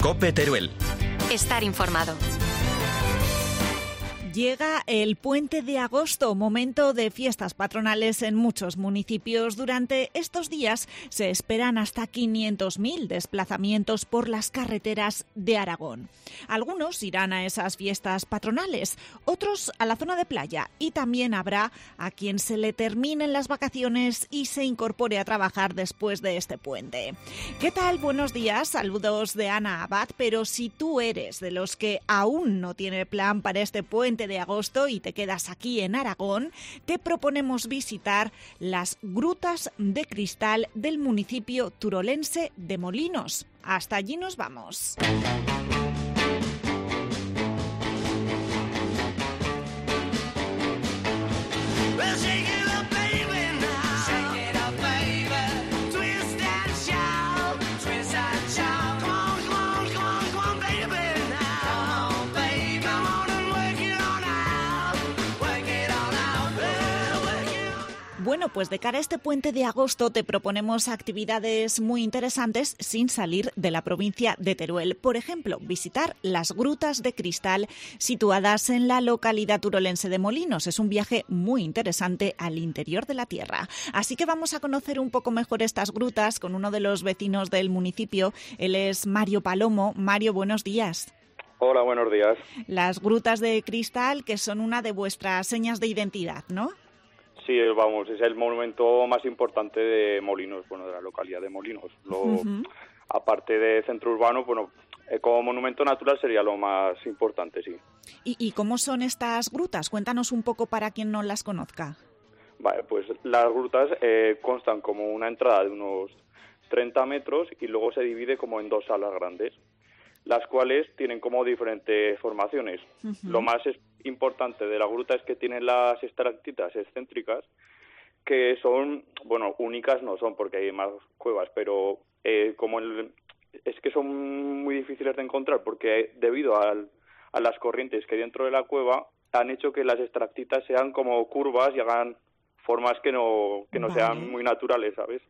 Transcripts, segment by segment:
COPE Teruel. Estar informado. Llega el puente de agosto, momento de fiestas patronales en muchos municipios. Durante estos días se esperan hasta 500.000 desplazamientos por las carreteras de Aragón. Algunos irán a esas fiestas patronales, otros a la zona de playa, y también habrá a quien se le terminen las vacaciones y se incorpore a trabajar después de este puente. ¿Qué tal? Buenos días, saludos de Ana Abad, pero si tú eres de los que aún no tiene plan para este puente de agosto y te quedas aquí en Aragón, te proponemos visitar las grutas de cristal del municipio turolense de Molinos. Hasta allí nos vamos. Bueno, pues de cara a este puente de agosto te proponemos actividades muy interesantes sin salir de la provincia de Teruel. Por ejemplo, visitar las grutas de cristal situadas en la localidad turolense de Molinos. Es un viaje muy interesante al interior de la tierra. Así que vamos a conocer un poco mejor estas grutas con uno de los vecinos del municipio. Él es Mario Palomo. Mario, buenos días. Hola, buenos días. Las grutas de cristal, que son una de vuestras señas de identidad, ¿no? Sí, vamos, es el monumento más importante de Molinos, bueno, de la localidad de Molinos. Aparte de centro urbano, bueno, como monumento natural sería lo más importante, sí. ¿Y cómo son estas grutas? Cuéntanos un poco para quien no las conozca. Vale, pues las grutas constan como una entrada de unos 30 metros y luego se divide como en dos salas grandes, las cuales tienen como diferentes formaciones. Lo más importante de la gruta es que tienen las estalactitas excéntricas, que son, bueno, únicas no son porque hay más cuevas, pero es que son muy difíciles de encontrar porque debido a las corrientes que hay dentro de la cueva han hecho que las estalactitas sean como curvas y hagan formas que no sean muy naturales, ¿sabes?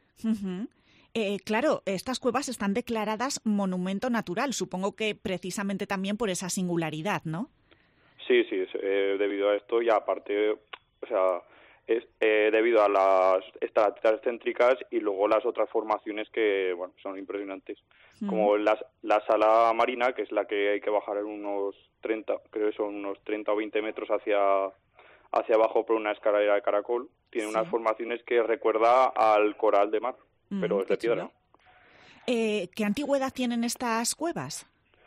Claro, estas cuevas están declaradas monumento natural, supongo que precisamente también por esa singularidad, ¿no? Sí, debido a esto y aparte, o sea, es debido a las estalactitas excéntricas y luego las otras formaciones que, bueno, son impresionantes, como la sala marina, que es la que hay que bajar en unos 30, creo que son unos 30 o 20 metros hacia abajo por una escalera de caracol, tiene unas formaciones que recuerda al coral de mar. Pero es de piedra. ¿Qué antigüedad tienen estas cuevas?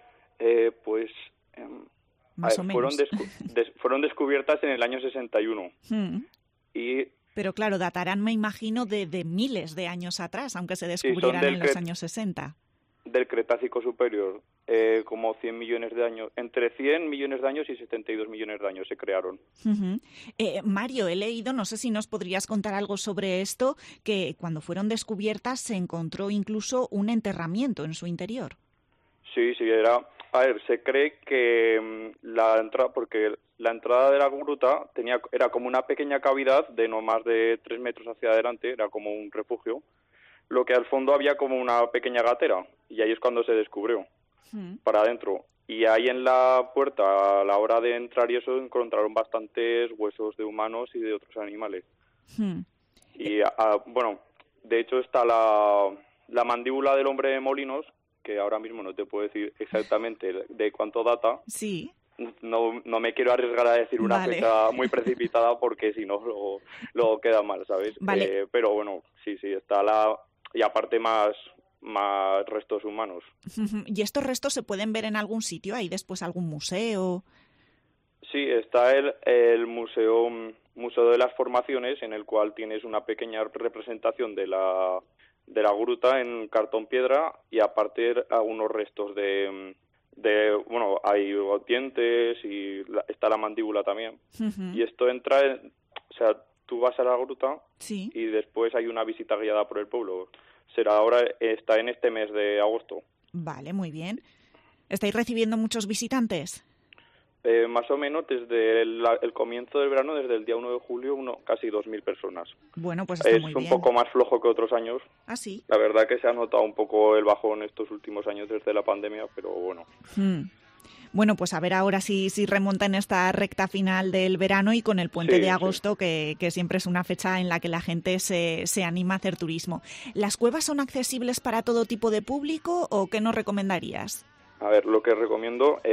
Más o menos. Fueron descubiertas en el año 61. Pero claro, datarán, me imagino, de miles de años atrás, aunque se descubrieran en los años 60. Del Cretácico superior, como 100 millones de años, entre 100 millones de años y 72 millones de años se crearon. Mario, he leído, no sé si nos podrías contar algo sobre esto, que cuando fueron descubiertas se encontró incluso un enterramiento en su interior. Sí, era... A ver, se cree que porque la entrada de la gruta era como una pequeña cavidad de no más de 3 metros hacia adelante, era como un refugio, lo que al fondo había como una pequeña gatera, y ahí es cuando se descubrió, para adentro. Y ahí en la puerta, a la hora de entrar y eso, encontraron bastantes huesos de humanos y de otros animales. Y, bueno, de hecho está la mandíbula del hombre de Molinos, que ahora mismo no te puedo decir exactamente de cuánto data. Sí. No me quiero arriesgar a decir una fecha muy precipitada porque si no luego queda mal, ¿sabes? Vale. Pero bueno, sí, está y aparte más restos humanos. ¿Y estos restos se pueden ver en algún sitio? ¿Hay después algún museo? Sí, está el museo de las formaciones, en el cual tienes una pequeña representación de la gruta en cartón piedra y aparte algunos restos bueno, hay dientes y está la mandíbula también. Y esto entra, o sea, tú vas a la gruta y después hay una visita guiada por el pueblo. Está en este mes de agosto. Vale, muy bien. ¿Estáis recibiendo muchos visitantes? más o menos desde el comienzo del verano, desde el día 1 de julio, casi 2.000 personas. Bueno, pues está muy bien. Es un poco más flojo que otros años. ¿Ah, sí? La verdad que se ha notado un poco el bajón estos últimos años desde la pandemia, pero bueno. Bueno, pues a ver ahora si remonta en esta recta final del verano y con el puente de agosto, que siempre es una fecha en la que la gente se anima a hacer turismo. ¿Las cuevas son accesibles para todo tipo de público o qué nos recomendarías? A ver, lo que recomiendo,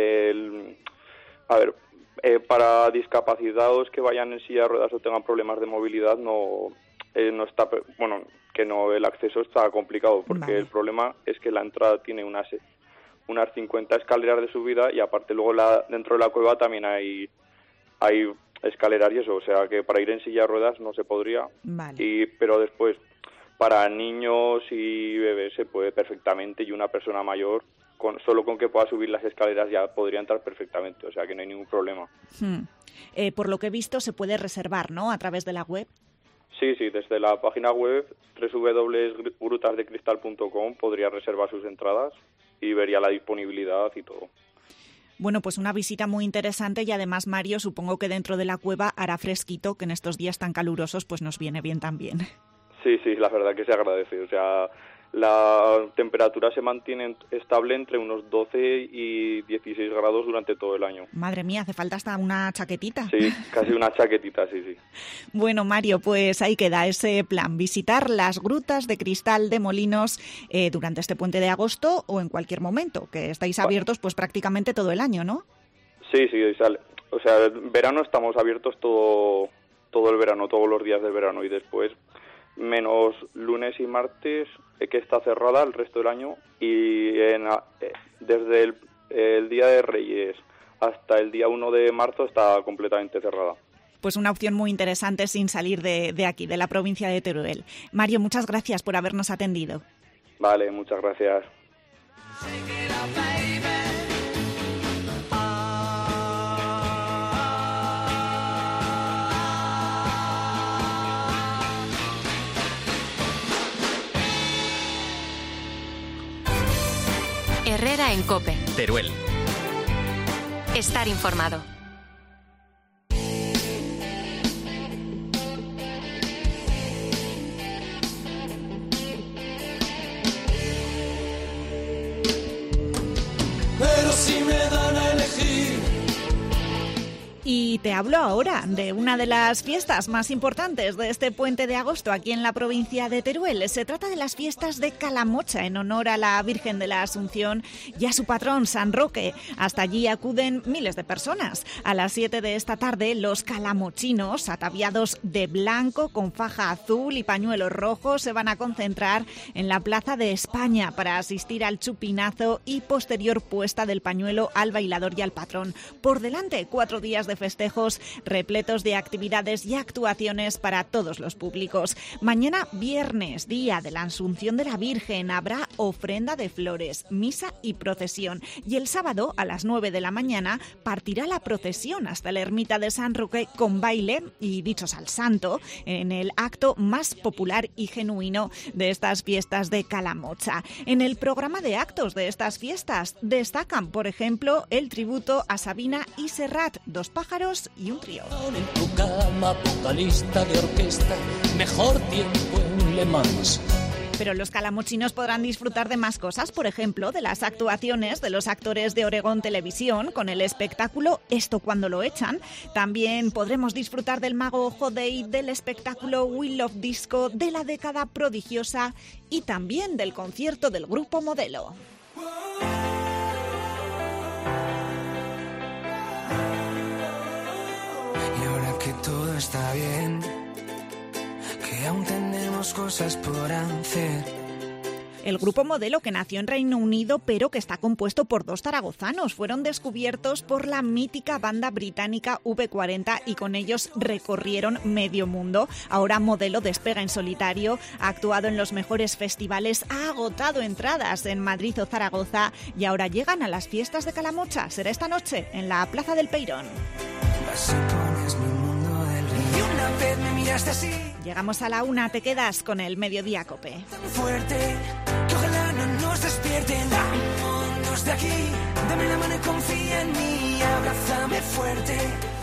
para discapacitados que vayan en silla de ruedas o tengan problemas de movilidad, no está, bueno, que no, el acceso está complicado, porque el problema es que la entrada tiene unas 50 escaleras de subida y aparte luego dentro de la cueva también hay escaleras y eso, o sea que para ir en silla de ruedas no se podría. Pero después para niños y bebés se puede perfectamente, y una persona mayor solo con que pueda subir las escaleras ya podría entrar perfectamente, o sea que no hay ningún problema. Por lo que he visto se puede reservar, ¿no?, a través de la web. Sí, desde la página web www.grutasdecristal.com podría reservar sus entradas y vería la disponibilidad y todo. Bueno, pues una visita muy interesante y además, Mario, supongo que dentro de la cueva hará fresquito, que en estos días tan calurosos pues nos viene bien también. Sí, la verdad que se agradece, o sea, la temperatura se mantiene estable entre unos 12 y 16 grados durante todo el año. Madre mía, hace falta hasta una chaquetita. Sí, casi una chaquetita, sí. Bueno, Mario, pues ahí queda ese plan, visitar las grutas de cristal de Molinos durante este puente de agosto o en cualquier momento, que estáis abiertos pues prácticamente todo el año, ¿no? Sí, o sea, en verano estamos abiertos todo el verano, todos los días del verano, y después menos lunes y martes que está cerrada el resto del año, y desde el Día de Reyes hasta el día 1 de marzo está completamente cerrada. Pues una opción muy interesante sin salir de aquí, de la provincia de Teruel. Mario, muchas gracias por habernos atendido. Vale, muchas gracias. Herrera en COPE. Teruel. Estar informado. Pero si me dan a elegir. Y te hablo ahora de una de las fiestas más importantes de este puente de agosto aquí en la provincia de Teruel. Se trata de las fiestas de Calamocha, en honor a la Virgen de la Asunción y a su patrón, San Roque. Hasta allí acuden miles de personas. A las 7 de esta tarde, los calamochinos, ataviados de blanco con faja azul y pañuelos rojos, se van a concentrar en la Plaza de España para asistir al chupinazo y posterior puesta del pañuelo al bailador y al patrón. Por delante, 4 días de festejos repletos de actividades y actuaciones para todos los públicos. Mañana, viernes, día de la Asunción de la Virgen, habrá ofrenda de flores, misa y procesión. Y el sábado, a las 9 de la mañana, partirá la procesión hasta la ermita de San Roque con baile y dichos al santo, en el acto más popular y genuino de estas fiestas de Calamocha. En el programa de actos de estas fiestas destacan, por ejemplo, el tributo a Sabina y Serrat, dos pájaros y un trío. En tu cama, vocalista de orquesta, mejor tiempo en Le Mans. Pero los calamochinos podrán disfrutar de más cosas, por ejemplo, de las actuaciones de los actores de Oregón Televisión con el espectáculo Esto cuando lo echan. También podremos disfrutar del Mago Jodei, del espectáculo Wheel of Disco, de la década prodigiosa y también del concierto del Grupo Modelo. Y ahora que todo está bien, que aún tenemos cosas por hacer. El Grupo Modelo, que nació en Reino Unido pero que está compuesto por 2 zaragozanos, fueron descubiertos por la mítica banda británica V40 y con ellos recorrieron medio mundo. Ahora Modelo despega en solitario, ha actuado en los mejores festivales, ha agotado entradas en Madrid o Zaragoza y ahora llegan a las fiestas de Calamocha. Será esta noche en la Plaza del Peirón. Así pones mi mundo del rey. Y una vez me miraste así. Llegamos a la 1, te quedas con el Mediodía COPE. Tan fuerte que ojalá no nos despierten. Vámonos de aquí, dame la mano y confía en mí, abrázame fuerte.